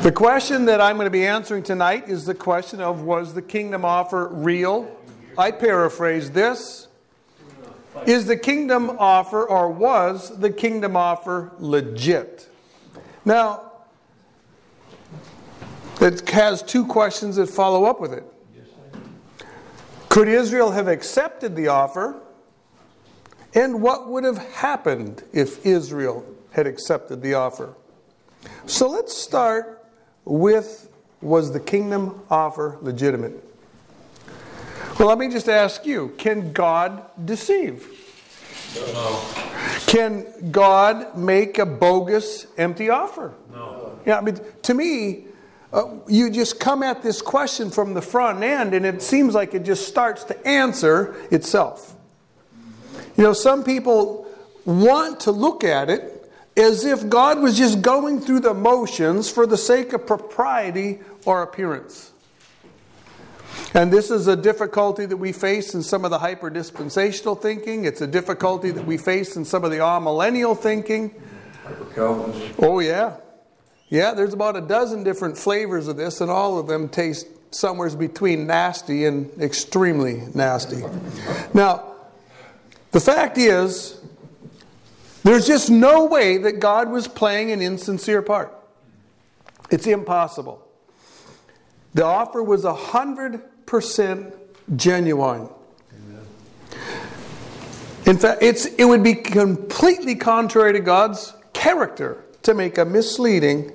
The question that I'm going to be answering tonight is the question of, was the kingdom offer real? I paraphrase this. Is the kingdom offer, or was the kingdom offer legit? Now, it has two questions that follow up with it. Could Israel have accepted the offer? And what would have happened if Israel had accepted the offer? So let's start with, was the kingdom offer legitimate? Well, let me just ask you, can God deceive? No. Can God make a bogus, empty offer? No. Yeah, I mean, to me, you just come at this question from the front end and it seems like it just starts to answer itself. You know, some people want to look at it as if God was just going through the motions for the sake of propriety or appearance. And this is a difficulty that we face in some of the hyper-dispensational thinking. It's a difficulty that we face in some of the amillennial thinking. Hyper-Calvinist. Oh, yeah. Yeah, there's about a dozen different flavors of this, and all of them taste somewhere between nasty and extremely nasty. Now, the fact is, there's just no way that God was playing an insincere part. It's impossible. The offer was 100% genuine. In fact, it would be completely contrary to God's character to make a misleading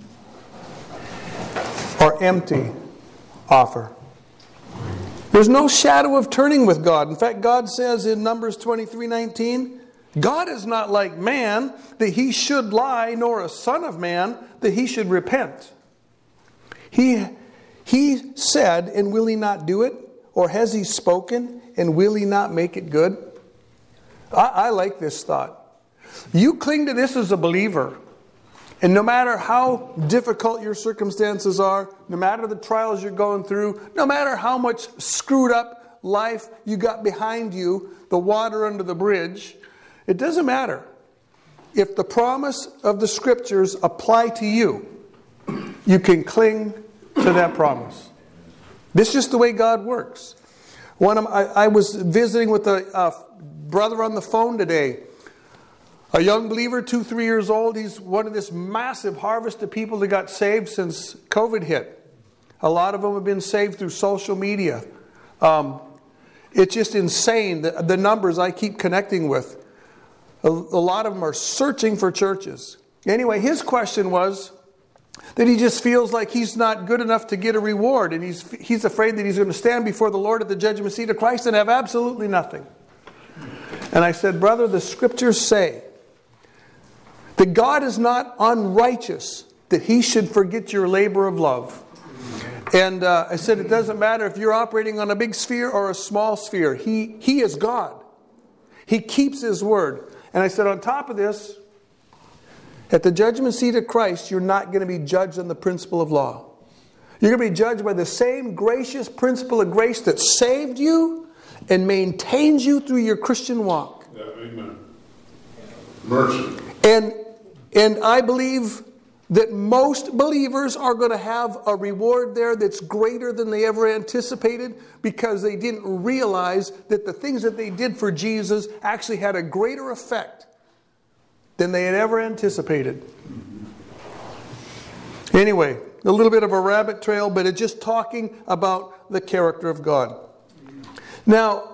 or empty offer. There's no shadow of turning with God. In fact, God says in Numbers 23:19, God is not like man that he should lie, nor a son of man that he should repent. He said, and will he not do it? Or has he spoken, and will he not make it good? I like this thought. You cling to this as a believer. And no matter how difficult your circumstances are, no matter the trials you're going through, no matter how much screwed up life you got behind you, the water under the bridge, it doesn't matter. If the promise of the Scriptures apply to you, you can cling to that promise. This is just the way God works. I was visiting with a brother on the phone today. A young believer, 2-3 years old. He's one of this massive harvest of people that got saved since COVID hit. A lot of them have been saved through social media. It's just insane, the numbers I keep connecting with. A lot of them are searching for churches. Anyway, his question was that he just feels like he's not good enough to get a reward. And he's afraid that he's going to stand before the Lord at the judgment seat of Christ and have absolutely nothing. And I said, brother, the Scriptures say that God is not unrighteous, that he should forget your labor of love. And I said, it doesn't matter if you're operating on a big sphere or a small sphere. He is God. He keeps his word. And I said, on top of this, at the judgment seat of Christ, you're not going to be judged on the principle of law. You're going to be judged by the same gracious principle of grace that saved you and maintains you through your Christian walk. Yeah, amen. Mercy. And I believe that most believers are going to have a reward there that's greater than they ever anticipated, because they didn't realize that the things that they did for Jesus actually had a greater effect than they had ever anticipated. Anyway, a little bit of a rabbit trail, but it's just talking about the character of God. Now,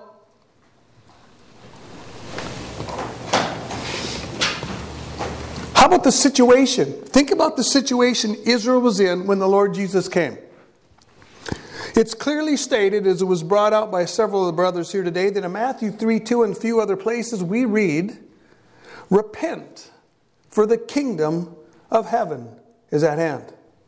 how about the situation? Think about the situation Israel was in when the Lord Jesus came. It's clearly stated, as it was brought out by several of the brothers here today, that in Matthew 3:2 and a few other places we read, repent, for the kingdom of heaven is at hand.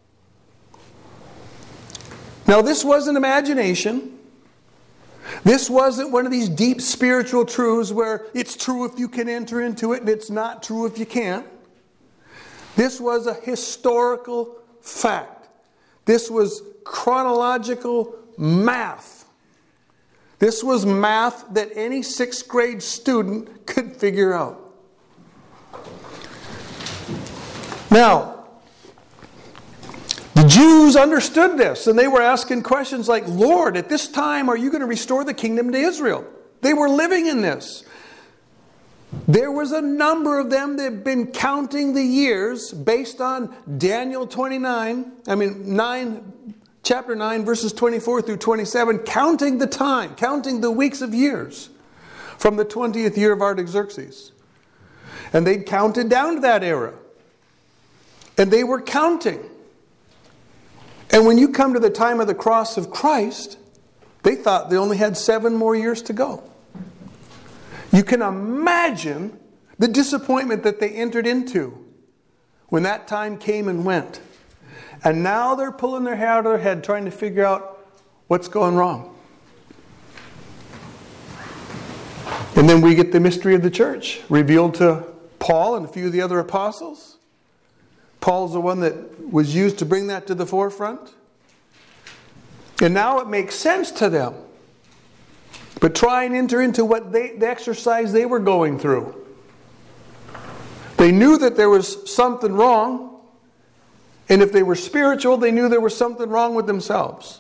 Now, this wasn't imagination. This wasn't one of these deep spiritual truths where it's true if you can enter into it and it's not true if you can't. This was a historical fact. This was chronological math. This was math that any 6th grade student could figure out. Now, The Jews understood this, and they were asking questions like, Lord, at this time, are you going to restore the kingdom to Israel? They were living in this. There was a number of them that had been counting the years based on Daniel 9, chapter 9, verses 24 through 27, counting the time, counting the weeks of years from the 20th year of Artaxerxes. And they'd counted down to that era. And they were counting. And when you come to the time of the cross of Christ, they thought they only had 7 more years to go. You can imagine the disappointment that they entered into when that time came and went. And now they're pulling their hair out of their head trying to figure out what's going wrong. And then we get the mystery of the church revealed to Paul and a few of the other apostles. Paul's the one that was used to bring that to the forefront. And now it makes sense to them. But try and enter into what the exercise they were going through. They knew that there was something wrong. And if they were spiritual, they knew there was something wrong with themselves.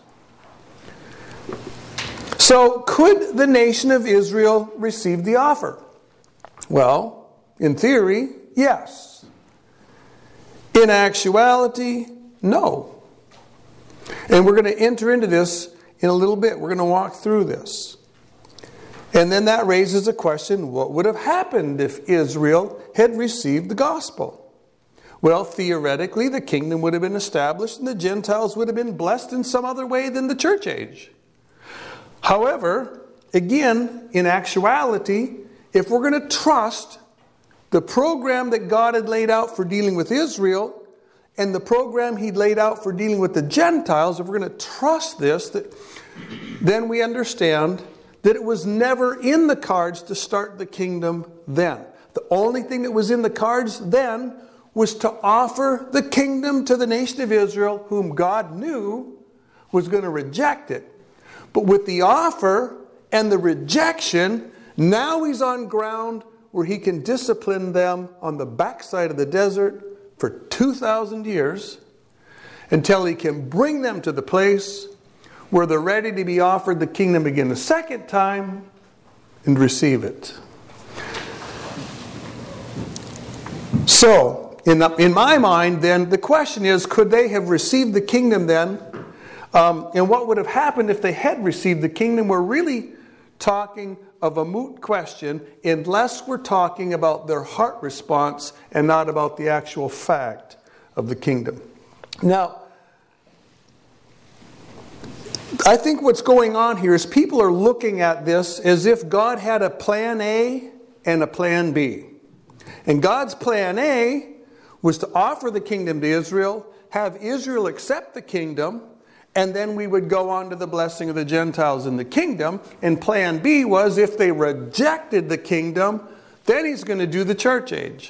So, could the nation of Israel receive the offer? Well, in theory, yes. In actuality, no. And we're going to enter into this in a little bit. We're going to walk through this. And then that raises a question, what would have happened if Israel had received the gospel? Well, theoretically, the kingdom would have been established and the Gentiles would have been blessed in some other way than the church age. However, again, in actuality, if we're going to trust the program that God had laid out for dealing with Israel and the program He'd laid out for dealing with the Gentiles, if we're going to trust this, then we understand that it was never in the cards to start the kingdom then. The only thing that was in the cards then was to offer the kingdom to the nation of Israel, whom God knew was going to reject it. But with the offer and the rejection, now He's on ground where He can discipline them on the backside of the desert for 2,000 years until He can bring them to the place where they're ready to be offered the kingdom again the second time and receive it. So, in my mind, then, the question is, could they have received the kingdom then? And what would have happened if they had received the kingdom? We're really talking of a moot question unless we're talking about their heart response and not about the actual fact of the kingdom. Now, I think what's going on here is people are looking at this as if God had a plan A and a plan B. And God's plan A was to offer the kingdom to Israel, have Israel accept the kingdom, and then we would go on to the blessing of the Gentiles in the kingdom. And plan B was if they rejected the kingdom, then He's going to do the church age.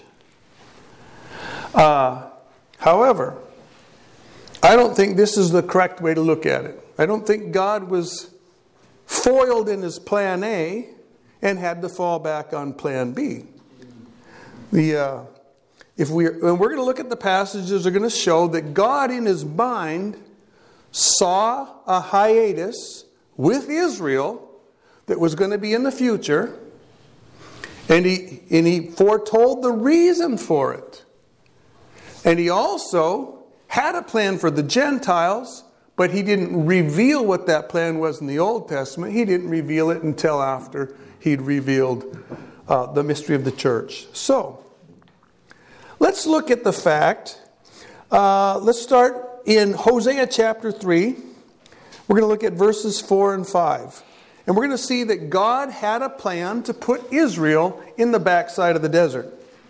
However, I don't think this is the correct way to look at it. I don't think God was foiled in His plan A and had to fall back on plan B. We're going to look at the passages that are going to show that God in His mind saw a hiatus with Israel that was going to be in the future, and he foretold the reason for it. And He also had a plan for the Gentiles, but He didn't reveal what that plan was in the Old Testament. He didn't reveal it until after He'd revealed the mystery of the church. So, let's look at the fact. Let's start in Hosea chapter 3. We're going to look at verses 4 and 5. And we're going to see that God had a plan to put Israel in the backside of the desert.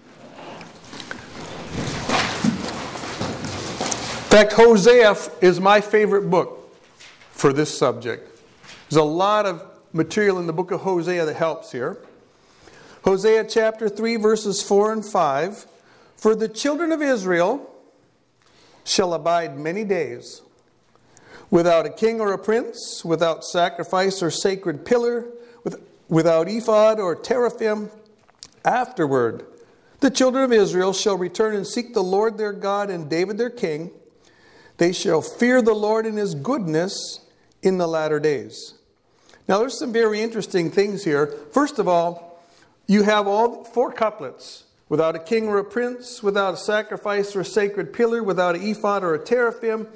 In fact, Hosea is my favorite book for this subject. There's a lot of material in the book of Hosea that helps here. Hosea chapter 3, verses 4 and 5. For the children of Israel shall abide many days, without a king or a prince, without sacrifice or sacred pillar, without ephod or teraphim. Afterward, the children of Israel shall return and seek the Lord their God and David their king. They shall fear the Lord and his goodness in the latter days. Now there's some very interesting things here. First of all, you have all 4 couplets. Without a king or a prince, without a sacrifice or a sacred pillar, without an ephod or a teraphim.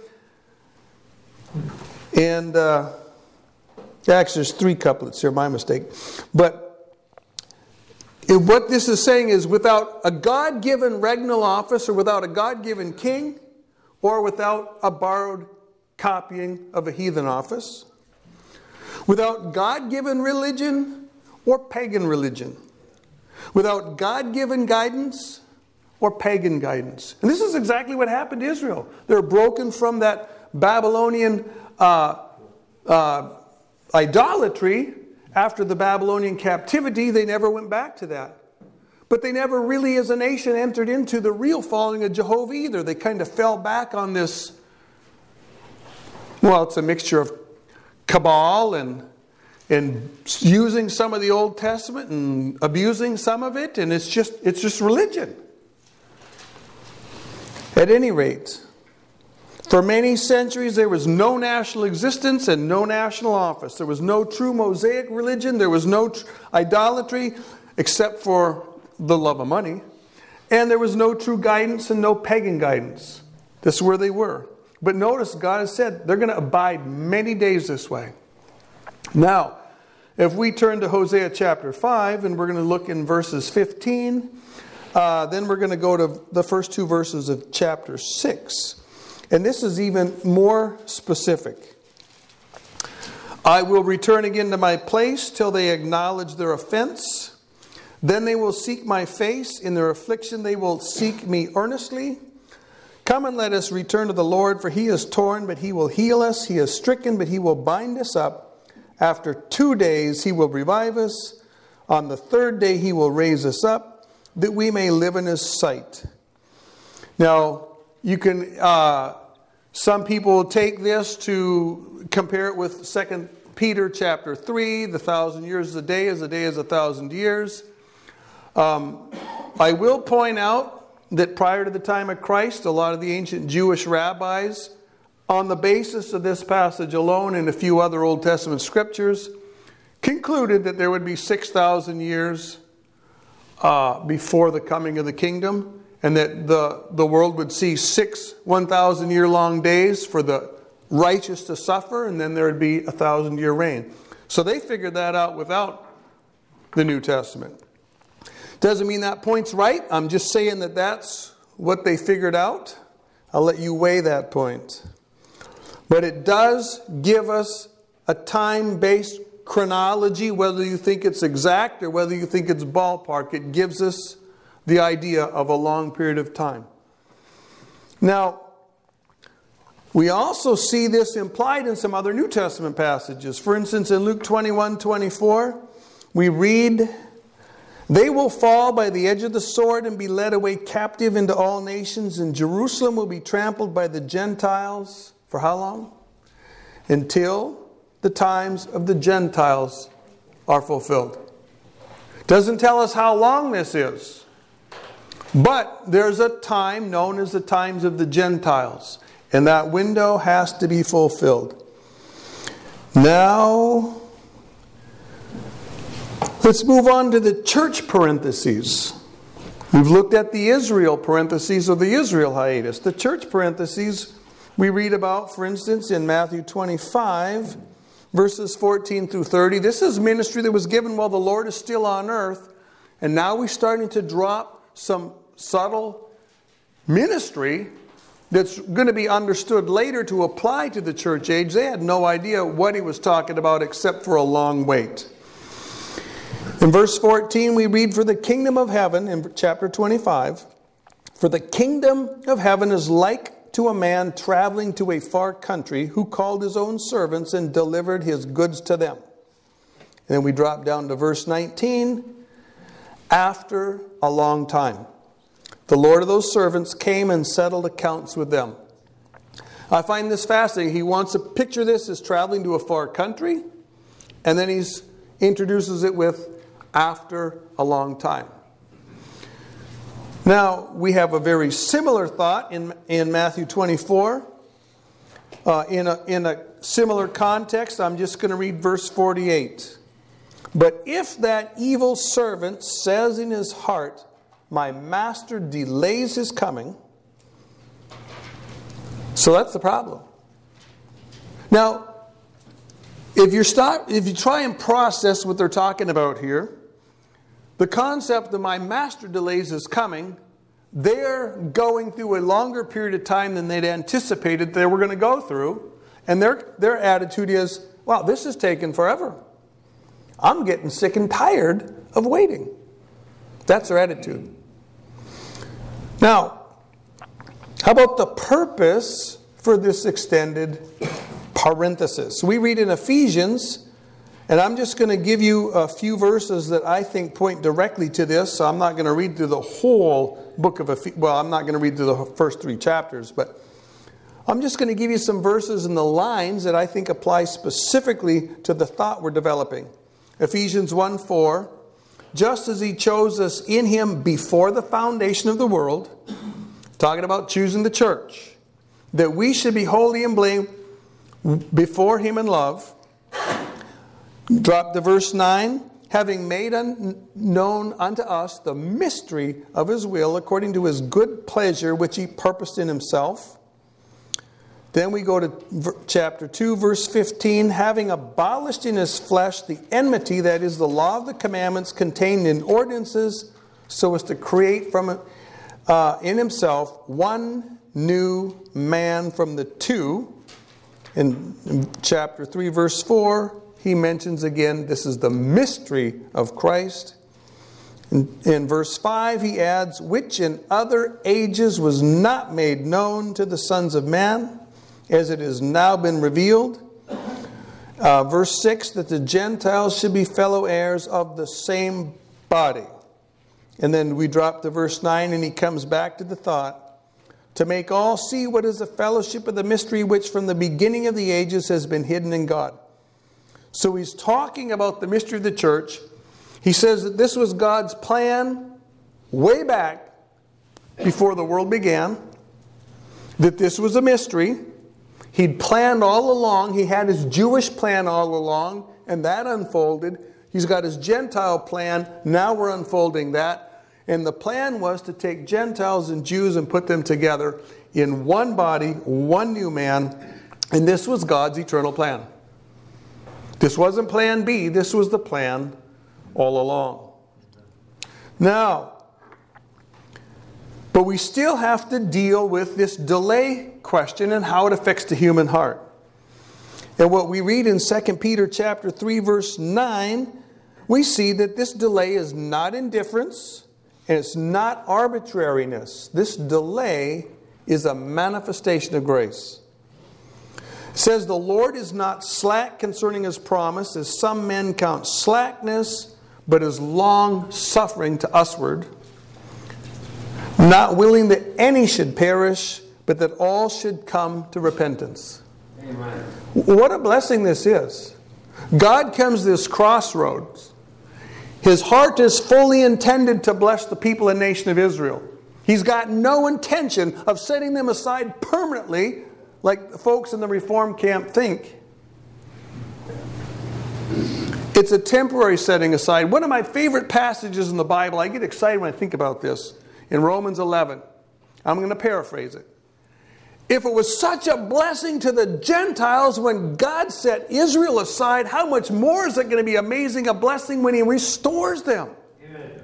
And actually there's 3 couplets here, my mistake. But what this is saying is without a God-given regnal office, or without a God-given king, or without a borrowed copying of a heathen office, without God-given religion or pagan religion, without God-given guidance or pagan guidance. And this is exactly what happened to Israel. They're broken from that Babylonian idolatry. After the Babylonian captivity, they never went back to that. But they never really, as a nation, entered into the real following of Jehovah either. They kind of fell back on this, well, it's a mixture of cabal and using some of the Old Testament and abusing some of it, and it's just religion. At any rate, for many centuries there was no national existence and no national office. There was no true Mosaic religion. There was no idolatry except for the love of money. And there was no true guidance and no pagan guidance. This is where they were. But notice God has said they're going to abide many days this way. Now, if we turn to Hosea chapter 5, and we're going to look in verses 15, then we're going to go to the first 2 verses of chapter 6. And this is even more specific. I will return again to my place till they acknowledge their offense. Then they will seek my face. In their affliction they will seek me earnestly. Come and let us return to the Lord, for he is torn, but he will heal us. He is stricken, but he will bind us up. After 2 days he will revive us. On the 3rd day he will raise us up, that we may live in his sight. Now, you can, some people take this to compare it with 2 Peter chapter 3, the 1,000 years a day is 1,000 years. I will point out that prior to the time of Christ, a lot of the ancient Jewish rabbis, on the basis of this passage alone and a few other Old Testament scriptures, concluded that there would be 6,000 years before the coming of the kingdom, and that the world would see 6 1,000-year-long days for the righteous to suffer, and then there would be a 1,000-year reign. So they figured that out without the New Testament. Doesn't mean that point's right. I'm just saying that that's what they figured out. I'll let you weigh that point. But it does give us a time-based chronology, whether you think it's exact or whether you think it's ballpark. It gives us the idea of a long period of time. Now, we also see this implied in some other New Testament passages. For instance, in Luke 21:24, we read, "They will fall by the edge of the sword and be led away captive into all nations, and Jerusalem will be trampled by the Gentiles." For how long? Until the times of the Gentiles are fulfilled. Doesn't tell us how long this is. But there's a time known as the times of the Gentiles. And that window has to be fulfilled. Now, let's move on to the church parentheses. We've looked at the Israel parentheses, or the Israel hiatus. The church parentheses we read about, for instance, in Matthew 25, verses 14 through 30. This is ministry that was given while the Lord is still on earth. And now we're starting to drop some subtle ministry that's going to be understood later to apply to the church age. They had no idea what he was talking about except for a long wait. In verse 14 we read, "For the kingdom of heaven," in chapter 25, "For the kingdom of heaven is like to a man traveling to a far country, who called his own servants and delivered his goods to them." And then we drop down to verse 19. "After a long time, the Lord of those servants came and settled accounts with them." I find this fascinating. He wants to picture this as traveling to a far country, and then he introduces it with "after a long time." Now, we have a very similar thought in Matthew 24. in a similar context, I'm just going to read verse 48. But if that evil servant says in his heart, my master delays his coming. So that's the problem. Now, if you try and process what they're talking about here, the concept that my master delays his coming, they're going through a longer period of time than they'd anticipated they were going to go through. And their attitude is, wow, this is taking forever. I'm getting sick and tired of waiting. That's their attitude. Now, how about the purpose for this extended parenthesis? We read in Ephesians, and I'm just going to give you a few verses that I think point directly to this. So I'm not going to read through the whole book of Ephesians. Well, I'm not going to read through the first 3 chapters, but I'm just going to give you some verses in the lines that I think apply specifically to the thought we're developing. Ephesians 1:4, just as he chose us in him before the foundation of the world, talking about choosing the church, that we should be holy and blameless before him in love. Drop to verse 9. Having made known unto us the mystery of his will, according to his good pleasure, which he purposed in himself. Then we go to chapter 2, verse 15. Having abolished in his flesh the enmity, that is the law of the commandments contained in ordinances, so as to create from it in himself one new man from the two. In chapter 3, verse 4, he mentions again, this is the mystery of Christ. In verse 5, he adds, which in other ages was not made known to the sons of man, as it has now been revealed. Verse 6, that the Gentiles should be fellow heirs of the same body. And then we drop to verse 9, and he comes back to the thought, to make all see what is the fellowship of the mystery which from the beginning of the ages has been hidden in God. So he's talking about the mystery of the church. He says that this was God's plan way back before the world began. That this was a mystery. He'd planned all along. He had his Jewish plan all along, and that unfolded. He's got his Gentile plan. Now we're unfolding that. And the plan was to take Gentiles and Jews and put them together in one body, one new man. And this was God's eternal plan. This wasn't plan B. This was the plan all along. Now, but we still have to deal with this delay question and how it affects the human heart. And what we read in 2 Peter chapter 3, verse 9, we see that this delay is not indifference and it's not arbitrariness. This delay is a manifestation of grace. It says, the Lord is not slack concerning his promise, as some men count slackness, but is long suffering to usward, not willing that any should perish, but that all should come to repentance. Amen. What a blessing this is. God comes to this crossroads. His heart is fully intended to bless the people and nation of Israel. He's got no intention of setting them aside permanently, like the folks in the Reform camp think. It's a temporary setting aside. One of my favorite passages in the Bible, I get excited when I think about this, in Romans 11. I'm going to paraphrase it. If it was such a blessing to the Gentiles when God set Israel aside, how much more is it going to be amazing a blessing when he restores them? Amen.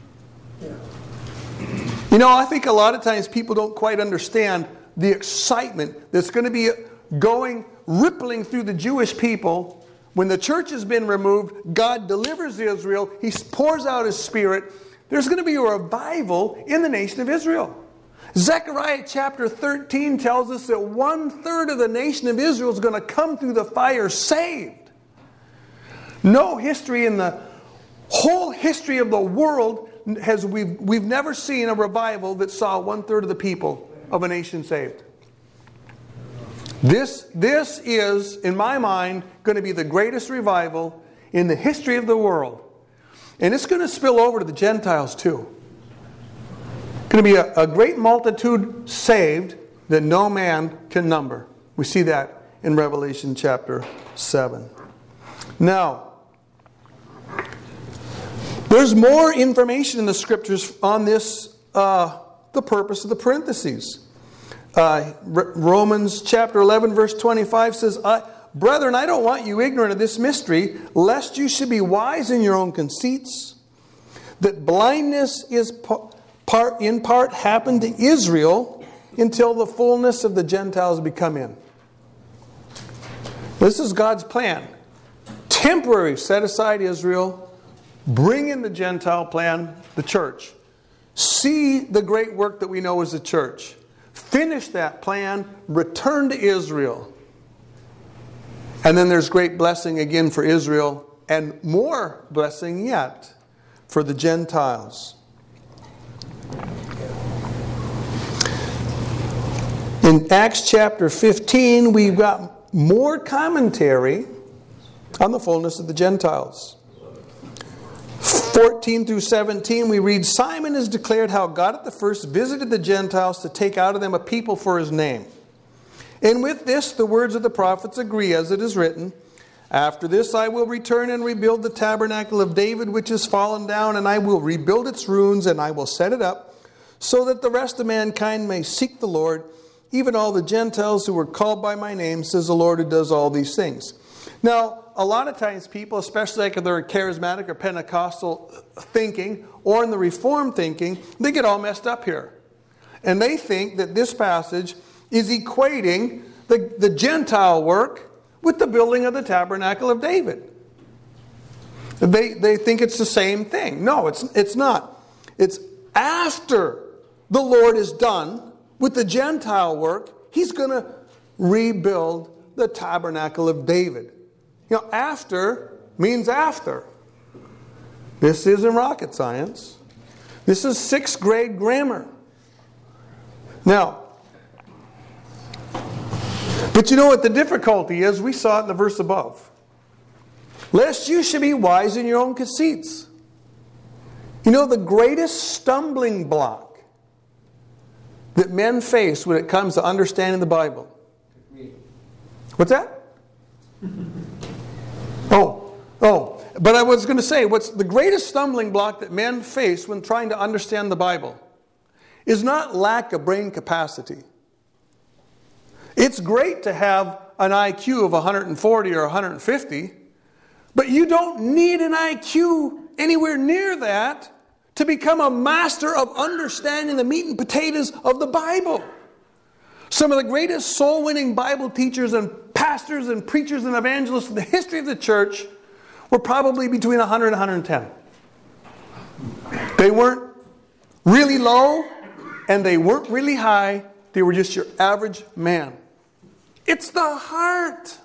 You know, I think a lot of times people don't quite understand the excitement that's going to be rippling through the Jewish people. When the church has been removed, God delivers Israel. He pours out his Spirit. There's going to be a revival in the nation of Israel. Zechariah chapter 13 tells us that 1/3 of the nation of Israel is going to come through the fire saved. No history in the whole history of the world we've never seen a revival that saw 1/3 of the people of a nation saved. This is, in my mind, going to be the greatest revival in the history of the world. And it's going to spill over to the Gentiles too. It's going to be a great multitude saved that no man can number. We see that in Revelation chapter 7. Now, there's more information in the Scriptures on this, the purpose of the parentheses. Romans chapter 11 verse 25 says, Brethren, I don't want you ignorant of this mystery, lest you should be wise in your own conceits, that blindness is in part happened to Israel until the fullness of the Gentiles be come in. This is God's plan. Temporary, set aside Israel, bring in the Gentile plan, the church. See the great work that we know as the church. Finish that plan, return to Israel. And then there's great blessing again for Israel, and more blessing yet for the Gentiles. In Acts chapter 15, we've got more commentary on the fullness of the Gentiles. 14 through 17, we read, Simon has declared how God at the first visited the Gentiles to take out of them a people for his name. And with this, the words of the prophets agree, as it is written, After this I will return and rebuild the tabernacle of David, which is fallen down, and I will rebuild its ruins, and I will set it up, so that the rest of mankind may seek the Lord, even all the Gentiles who were called by my name, says the Lord who does all these things. Now, a lot of times people, especially like if they're charismatic or Pentecostal thinking, or in the Reformed thinking, they get all messed up here. And they think that this passage is equating the Gentile work with the building of the tabernacle of David. They think it's the same thing. No, it's not. It's after the Lord is done with the Gentile work, He's going to rebuild the tabernacle of David. You know, after means after. This isn't rocket science. This is 6th grade grammar. Now, but you know what the difficulty is? We saw it in the verse above. Lest you should be wise in your own conceits. You know, the greatest stumbling block that men face when it comes to understanding the Bible. What's that? But I was going to say, what's the greatest stumbling block that men face when trying to understand the Bible is not lack of brain capacity. It's great to have an IQ of 140 or 150, but you don't need an IQ anywhere near that to become a master of understanding the meat and potatoes of the Bible. Some of the greatest soul-winning Bible teachers and pastors and preachers and evangelists in the history of the church were probably between 100 and 110. They weren't really low and they weren't really high. They were just your average man. It's the heart.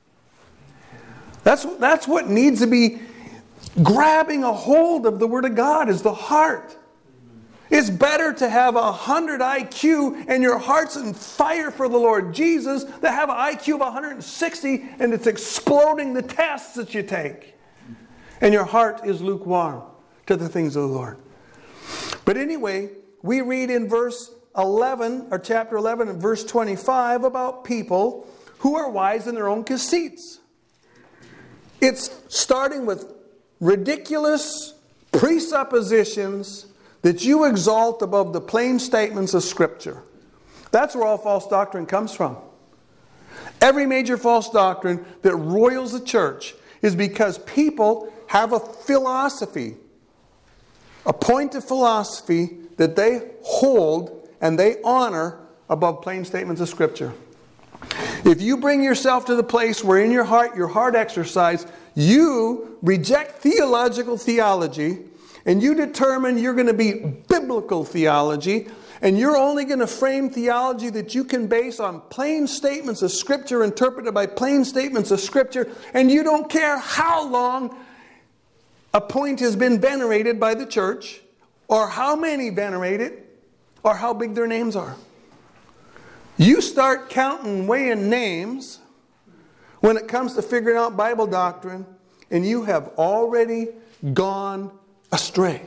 That's what needs to be grabbing a hold of the Word of God, is the heart. It's better to have 100 IQ and your heart's on fire for the Lord Jesus than have an IQ of 160 and it's exploding the tests that you take. And your heart is lukewarm to the things of the Lord. But anyway, we read in verse 11, or chapter 11 and verse 25 about people who are wise in their own conceits. It's starting with ridiculous presuppositions that you exalt above the plain statements of Scripture. That's where all false doctrine comes from. Every major false doctrine that roils the church is because people have a philosophy, a point of philosophy that they hold and they honor above plain statements of Scripture. If you bring yourself to the place where in your heart exercise, you reject theological theology, and you determine you're going to be biblical theology, and you're only going to frame theology that you can base on plain statements of Scripture interpreted by plain statements of Scripture, and you don't care how long a point has been venerated by the church, or how many venerate it, or how big their names are. You start counting, weighing names when it comes to figuring out Bible doctrine, and you have already gone astray.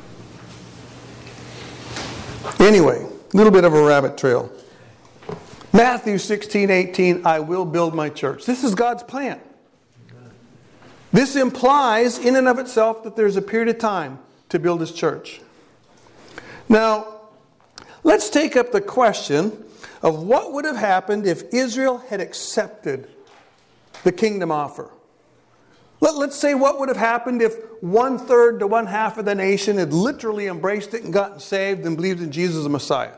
Anyway, a little bit of a rabbit trail. Matthew 16:18, I will build my church. This is God's plan. This implies in and of itself that there's a period of time to build His church. Now, let's take up the question of what would have happened if Israel had accepted the kingdom offer. Let's say what would have happened if 1/3 to 1/2 of the nation had literally embraced it and gotten saved and believed in Jesus as Messiah.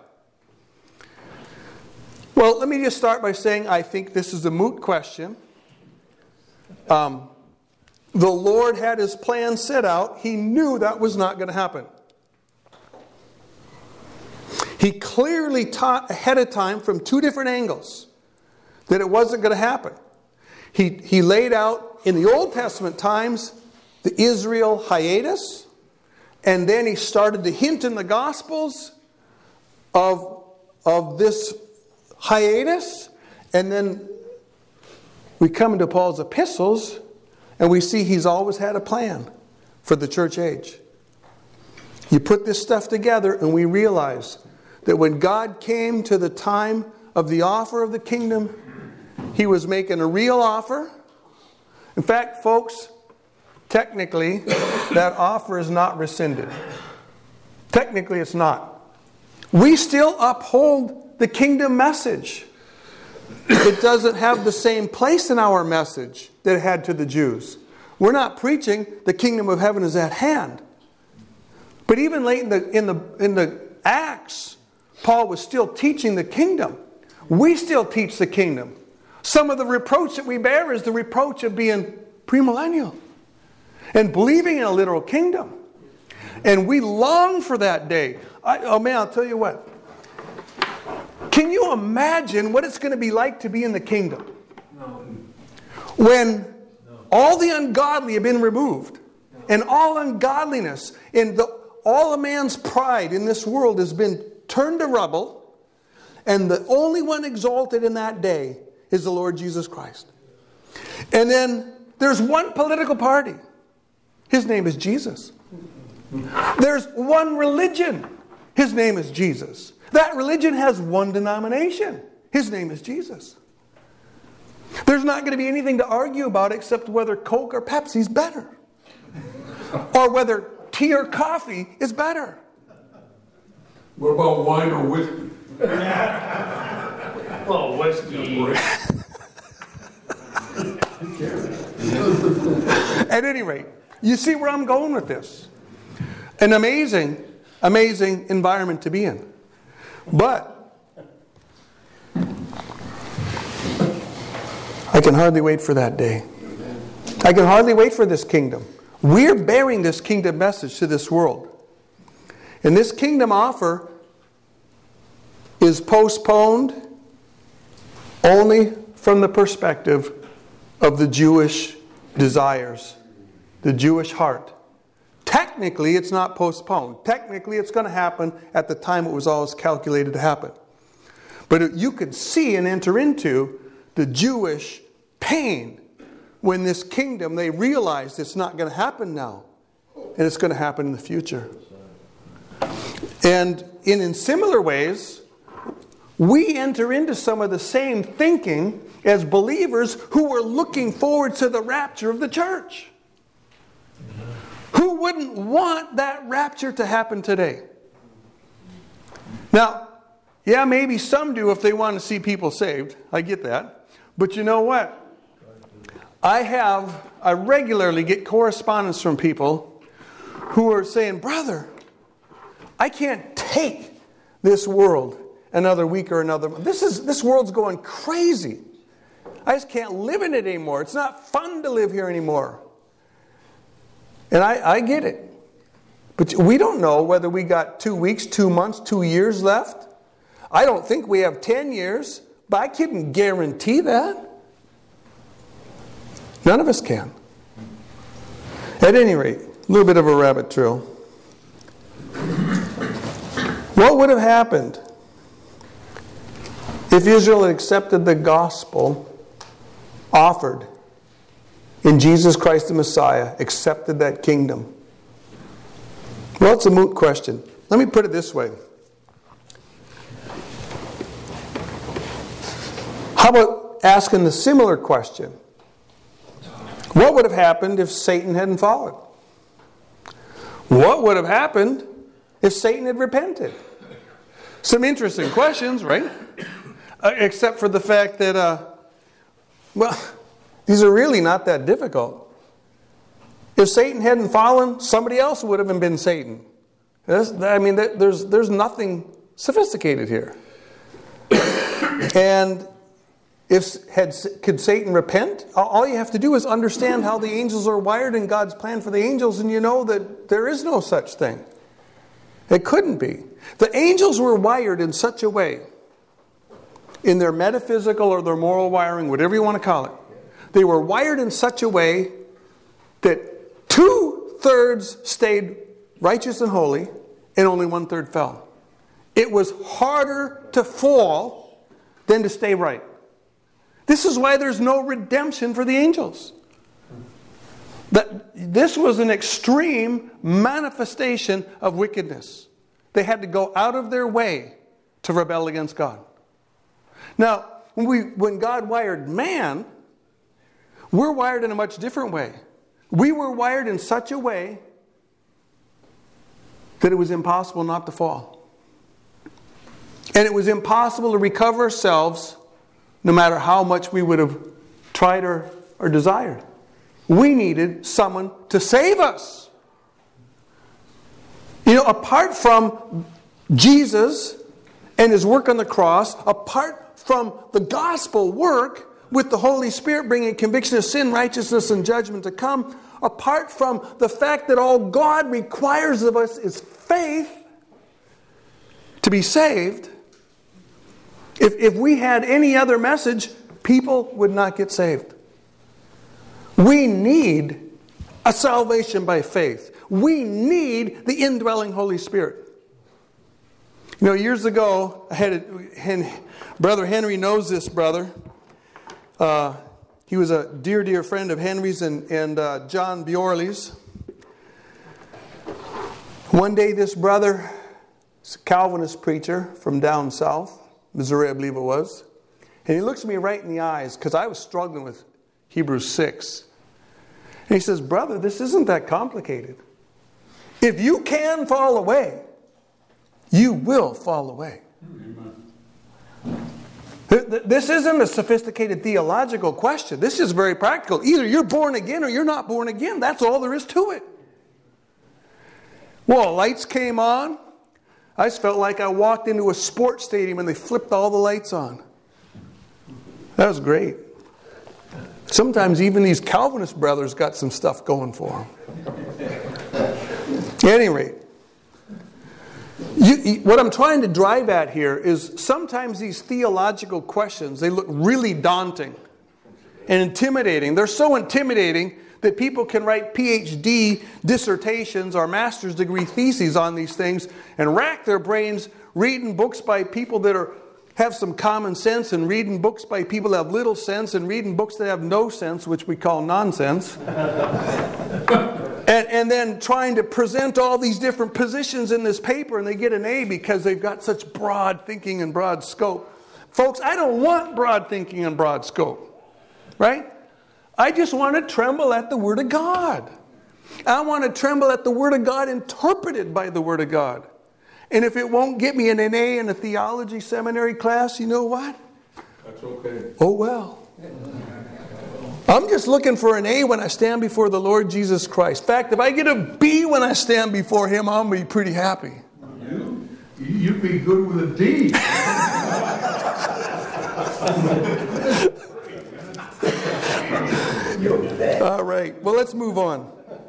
Well, let me just start by saying I think this is a moot question. The Lord had His plan set out. He knew that was not going to happen. He clearly taught ahead of time from two different angles that it wasn't going to happen. He laid out in the Old Testament times the Israel hiatus, and then He started to hint in the Gospels of this hiatus, and then we come into Paul's epistles and we see he's always had a plan for the church age. You put this stuff together and we realize that when God came to the time of the offer of the kingdom, He was making a real offer. In fact, folks, technically, that offer is not rescinded. Technically, it's not. We still uphold the kingdom message. It doesn't have the same place in our message that it had to the Jews. We're not preaching the kingdom of heaven is at hand. But even late in the Acts, Paul was still teaching the kingdom. We still teach the kingdom. Some of the reproach that we bear is the reproach of being premillennial and believing in a literal kingdom. And we long for that day. I'll tell you what. Can you imagine what it's going to be like to be in the kingdom? When all the ungodly have been removed, and all ungodliness and all a man's pride in this world has been turned to rubble, and the only one exalted in that day is the Lord Jesus Christ. And then there's one political party. His name is Jesus. There's one religion. His name is Jesus. That religion has one denomination. His name is Jesus. There's not going to be anything to argue about except whether Coke or Pepsi is better. Or whether tea or coffee is better. What about wine or whiskey? Well, whiskey. At any rate, you see where I'm going with this. An amazing, amazing environment to be in. But I can hardly wait for that day. I can hardly wait for this kingdom. We're bearing this kingdom message to this world. And this kingdom offer is postponed only from the perspective of the Jewish desires, the Jewish heart. Technically, it's not postponed. Technically, it's going to happen at the time it was always calculated to happen. But you could see and enter into the Jewish pain when this kingdom, they realized it's not going to happen now. And it's going to happen in the future. And in similar ways, we enter into some of the same thinking as believers who were looking forward to the rapture of the church. Who wouldn't want that rapture to happen today? Now, yeah, maybe some do if they want to see people saved. I get that. But you know what? I regularly get correspondence from people who are saying, brother, I can't take this world another week or another month. This world's going crazy. I just can't live in it anymore. It's not fun to live here anymore. And I get it. But we don't know whether we got 2 weeks, 2 months, 2 years left. I don't think we have 10 years, but I couldn't guarantee that. None of us can. At any rate, a little bit of a rabbit trail. What would have happened if Israel had accepted the gospel offered in Jesus Christ the Messiah, accepted that kingdom? Well, it's a moot question. Let me put it this way. How about asking the similar question? What would have happened if Satan hadn't fallen? What would have happened if Satan had repented? Some interesting questions, right? Except for the fact that, these are really not that difficult. If Satan hadn't fallen, somebody else would have been Satan. There's nothing sophisticated here. And could Satan repent? All you have to do is understand how the angels are wired in God's plan for the angels, and you know that there is no such thing. It couldn't be. The angels were wired in such a way, in their metaphysical or their moral wiring, whatever you want to call it. They were wired in such a way that 2/3 stayed righteous and holy, and only 1/3 fell. It was harder to fall than to stay right. This is why there's no redemption for the angels. This was an extreme manifestation of wickedness. They had to go out of their way to rebel against God. Now, when God wired man, we're wired in a much different way. We were wired in such a way that it was impossible not to fall. And it was impossible to recover ourselves no matter how much we would have tried or desired. We needed someone to save us. Apart from Jesus and His work on the cross, apart from the gospel work with the Holy Spirit bringing conviction of sin, righteousness, and judgment to come, apart from the fact that all God requires of us is faith to be saved, if we had any other message, people would not get saved. We need a salvation by faith. We need the indwelling Holy Spirit. Years ago, Brother Henry knows this brother. He was a dear friend of Henry's and John Bjorley's. One day this brother, a Calvinist preacher from down south, Missouri I believe it was, and he looks me right in the eyes because I was struggling with Hebrews 6. And he says, "Brother, this isn't that complicated. If you can fall away, you will fall away." This isn't a sophisticated theological question. This is very practical. Either you're born again or you're not born again. That's all there is to it. Well, lights came on. I just felt like I walked into a sports stadium and they flipped all the lights on. That was great. Sometimes even these Calvinist brothers got some stuff going for them. At any rate, what I'm trying to drive at here is sometimes these theological questions, they look really daunting and intimidating. They're so intimidating that people can write PhD dissertations or master's degree theses on these things and rack their brains reading books by people that have some common sense and reading books by people that have little sense and reading books that have no sense, which we call nonsense. And then trying to present all these different positions in this paper, and they get an A because they've got such broad thinking and broad scope. Folks, I don't want broad thinking and broad scope. Right? I just want to tremble at the Word of God. I want to tremble at the Word of God interpreted by the Word of God. And if it won't get me an A in a theology seminary class, you know what? That's okay. Oh well. I'm just looking for an A when I stand before the Lord Jesus Christ. In fact, if I get a B when I stand before Him, I'll be pretty happy. You'd be good with a D. All right. Well, let's move on.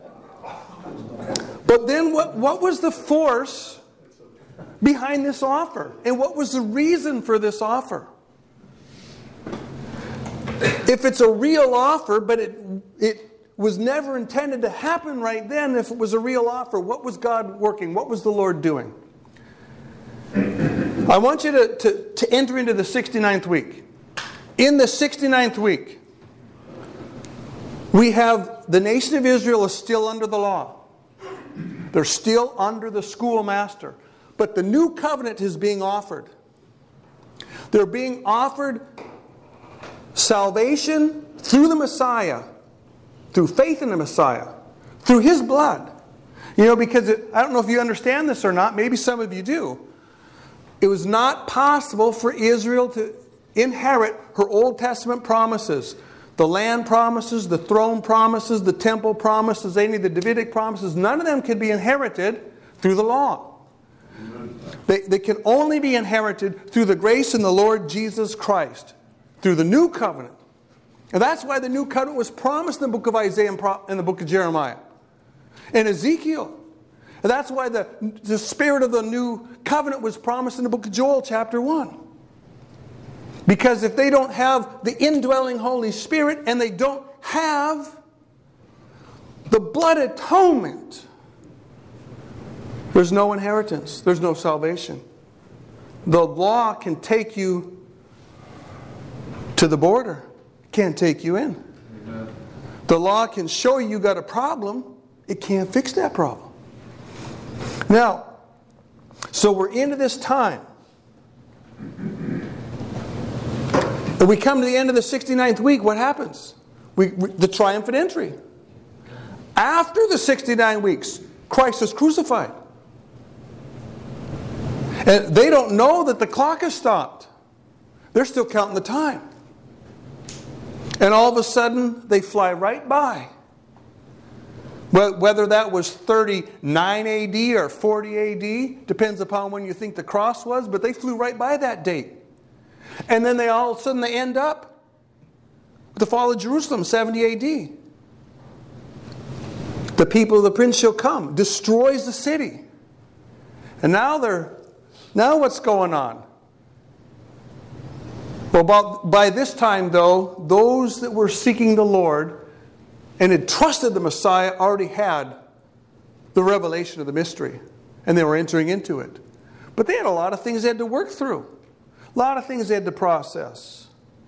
But then what was the force behind this offer? And what was the reason for this offer? If it's a real offer, but it was never intended to happen right then, if it was a real offer, what was God working? What was the Lord doing? I want you to enter into the 69th week. In the 69th week, we have the nation of Israel is still under the law. They're still under the schoolmaster. But the new covenant is being offered. They're being offered salvation through the Messiah, through faith in the Messiah, through His blood. You know, because I don't know if you understand this or not, maybe some of you do. It was not possible for Israel to inherit her Old Testament promises. The land promises, the throne promises, the temple promises, any of the Davidic promises, none of them could be inherited through the law. They can only be inherited through the grace in the Lord Jesus Christ, through the new covenant. And that's why the new covenant was promised in the book of Isaiah and the book of Jeremiah and Ezekiel. And that's why the spirit of the new covenant was promised in the book of Joel chapter 1. Because if they don't have the indwelling Holy Spirit and they don't have the blood atonement, there's no inheritance. There's no salvation. The law can take you to the border. It can't take you in. Amen. The law can show you got a problem. It can't fix that problem. Now, so we're into this time. And we come to the end of the 69th week, what happens? The triumphant entry. After the 69 weeks, Christ is crucified. And they don't know that the clock has stopped. They're still counting the time. And all of a sudden, they fly right by. Whether that was 39 AD or 40 AD, depends upon when you think the cross was, but they flew right by that date. And then all of a sudden they end up with the fall of Jerusalem, 70 AD. The people of the prince shall come, destroys the city. And now what's going on? Well, by this time, though, those that were seeking the Lord and had trusted the Messiah already had the revelation of the mystery. And they were entering into it. But they had a lot of things they had to work through. A lot of things they had to process.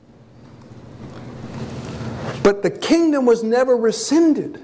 But the kingdom was never rescinded.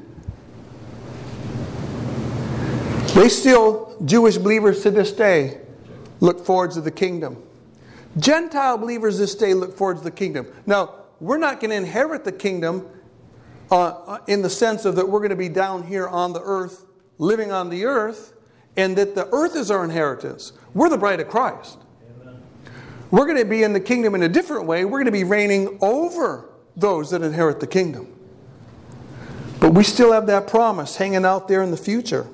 They still, Jewish believers to this day, look forward to the kingdom. Gentile believers this day look forward to the kingdom. Now, we're not going to inherit the kingdom in the sense of that we're going to be down here on the earth, living on the earth, and that the earth is our inheritance. We're the bride of Christ. Amen. We're going to be in the kingdom in a different way. We're going to be reigning over those that inherit the kingdom. But we still have that promise hanging out there in the future.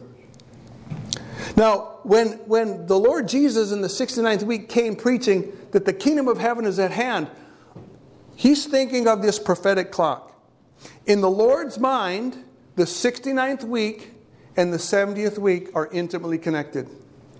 Now, when the Lord Jesus in the 69th week came preaching that the kingdom of heaven is at hand, He's thinking of this prophetic clock. In the Lord's mind, the 69th week and the 70th week are intimately connected.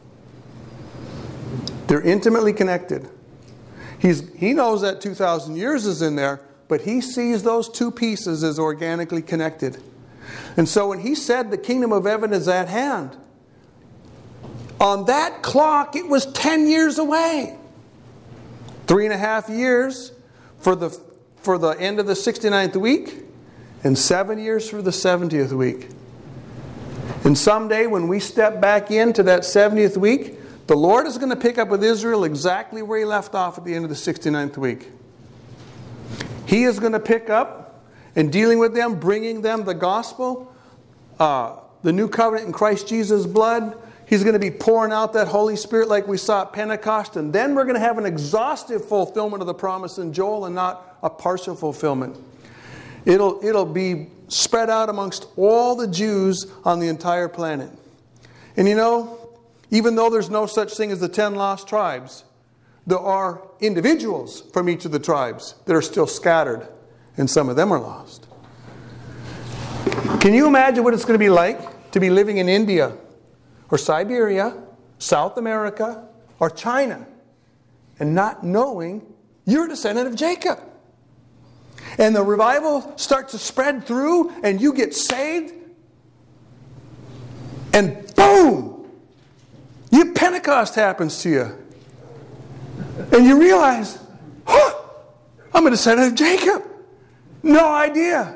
They're intimately connected. He knows that 2,000 years is in there, but He sees those two pieces as organically connected. And so when He said the kingdom of heaven is at hand, on that clock it was 10 years away. 3.5 years for the end of the 69th week, and 7 years for the 70th week. And someday when we step back into that 70th week, the Lord is going to pick up with Israel exactly where He left off at the end of the 69th week. He is going to pick up and dealing with them, bringing them the gospel, the new covenant in Christ Jesus' blood. He's going to be pouring out that Holy Spirit like we saw at Pentecost. And then we're going to have an exhaustive fulfillment of the promise in Joel and not a partial fulfillment. It'll be spread out amongst all the Jews on the entire planet. And you know, even though there's no such thing as the 10 lost tribes, there are individuals from each of the tribes that are still scattered, and some of them are lost. Can you imagine what it's going to be like to be living in India or Siberia, South America, or China, and not knowing you're a descendant of Jacob? And the revival starts to spread through, and you get saved, and boom! Pentecost happens to you. And you realize, I'm a descendant of Jacob. No idea.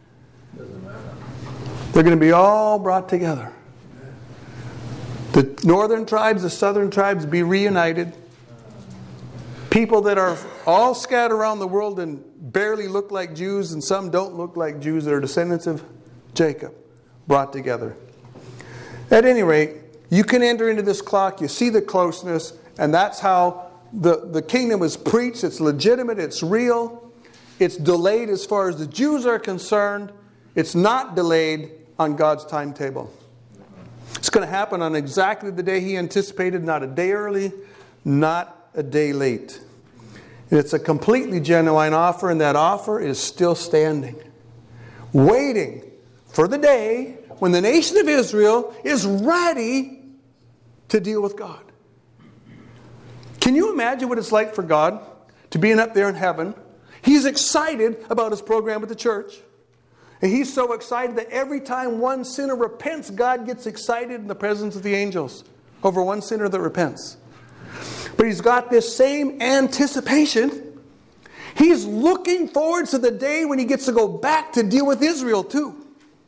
They're going to be all brought together. The northern tribes, the southern tribes be reunited. People that are all scattered around the world and barely look like Jews, and some don't look like Jews that are descendants of Jacob, brought together. At any rate, you can enter into this clock, you see the closeness, and that's how the kingdom is preached. It's legitimate, it's real, it's delayed as far as the Jews are concerned. It's not delayed on God's timetable. It's going to happen on exactly the day He anticipated, not a day early, not a day late. And it's a completely genuine offer, and that offer is still standing, waiting for the day when the nation of Israel is ready to deal with God. Can you imagine what it's like for God to be up there in heaven? He's excited about His program with the church. And He's so excited that every time one sinner repents, God gets excited in the presence of the angels over one sinner that repents. But He's got this same anticipation. He's looking forward to the day when He gets to go back to deal with Israel too.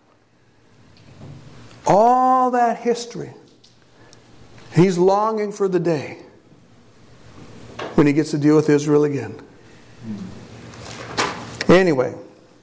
All that history. He's longing for the day when He gets to deal with Israel again. Anyway,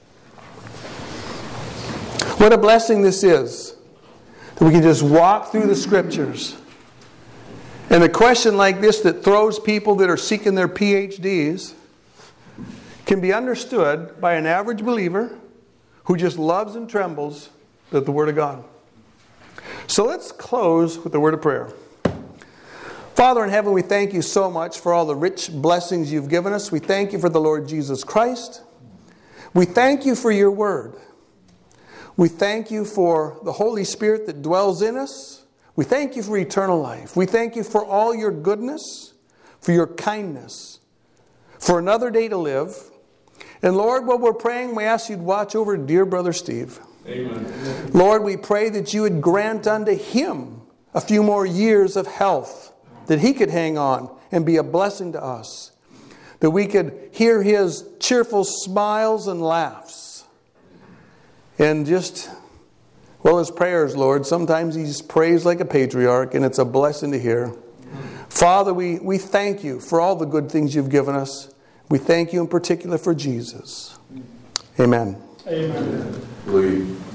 what a blessing this is, that we can just walk through the Scriptures. And a question like this that throws people that are seeking their PhDs can be understood by an average believer who just loves and trembles at the Word of God. So let's close with the word of prayer. Father in heaven, we thank You so much for all the rich blessings You've given us. We thank You for the Lord Jesus Christ. We thank You for Your Word. We thank You for the Holy Spirit that dwells in us. We thank You for eternal life. We thank You for all Your goodness, for Your kindness, for another day to live. And Lord, while we're praying, we ask You'd watch over dear brother Steve. Amen. Lord, we pray that You would grant unto him a few more years of health, that he could hang on and be a blessing to us, that we could hear his cheerful smiles and laughs. And just, well, his prayers, Lord, sometimes he prays like a patriarch, and it's a blessing to hear. Father, we thank You for all the good things You've given us. We thank You in particular for Jesus. Amen. Amen. Please.